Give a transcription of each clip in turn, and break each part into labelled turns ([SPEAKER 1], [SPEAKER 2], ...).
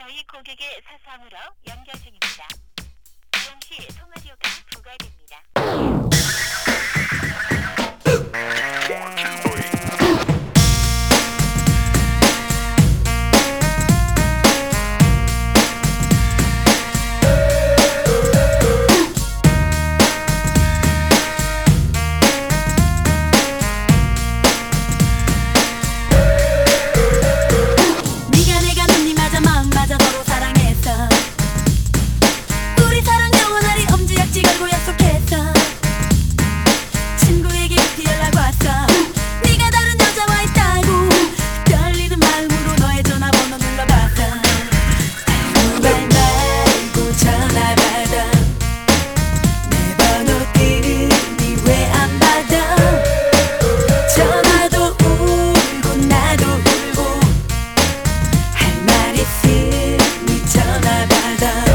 [SPEAKER 1] 저희 고객의 사상으로 연결 중입니다. 이용 시 통화료가 부과됩니다.
[SPEAKER 2] 네가 내가 눈이 맞아 마음 맞아 서로 사랑했어. 우리 사랑 영원하리 엄지약지 걸고 약속했어. 친구에게 급히 연락 왔어. 네가 다른 여자와 있다고. 떨리는 마음으로 너의 전화번호 눌러봤어. 아무 말 말고 전화 받아. 내 번호 뜨니 왜 안 받아. 전화도 울고 나도 울고 할 말 있으니 전화 받아.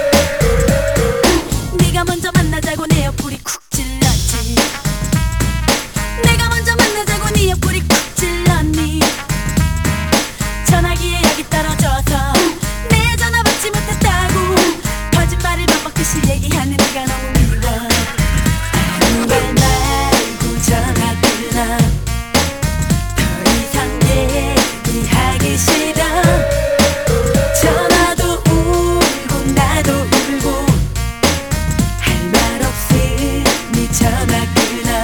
[SPEAKER 2] 네가 먼저 만나자고 내 옆구리 쿡 찔렀지. 내가 먼저 만나자고 네 옆구리 쿡 찔렀니. 전화기에 약이 떨어져서 내 전화 받지 못했다고. 거짓말을 반복듯이 얘기하는 네가 너무 미워. 아무 말 말고 전화 끊어. 더 이상 얘기하기 싫어. 전화도 울고 나도 울고 할 말 없으니 전화 끊어.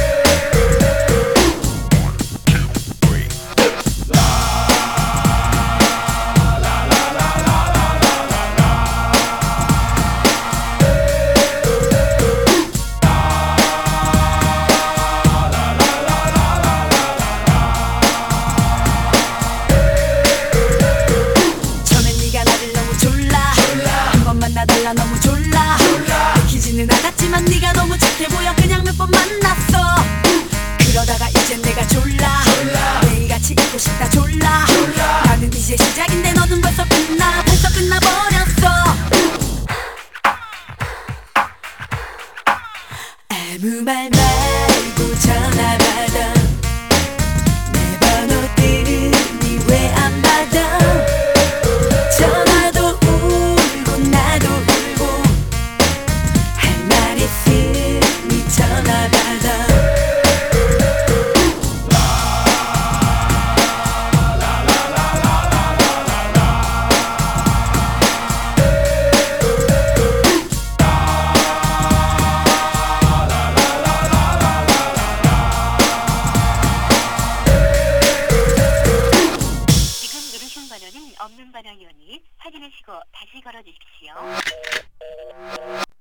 [SPEAKER 2] 처음엔 네가 나를 너무 졸라. 한 번 만나달라 너무 졸라. 느끼지는 않았지만 네가 너무 착해 보여. 그냥 몇 번 만났어. 그러다가 이젠 내가 졸라. 매일같이 있고 싶다 졸라. 나는 이제 시작인데 너는 벌써 끝나버렸어. 아무 말 말고 전화 받아. 내 번호 뜨니 왜 안 받아. 전화도 울고 나도 울고 할 말 있으니 전화 받아.
[SPEAKER 1] 지금 누르신 번호는 없는 번호이오니 확인하시고 다시 걸어주십시오.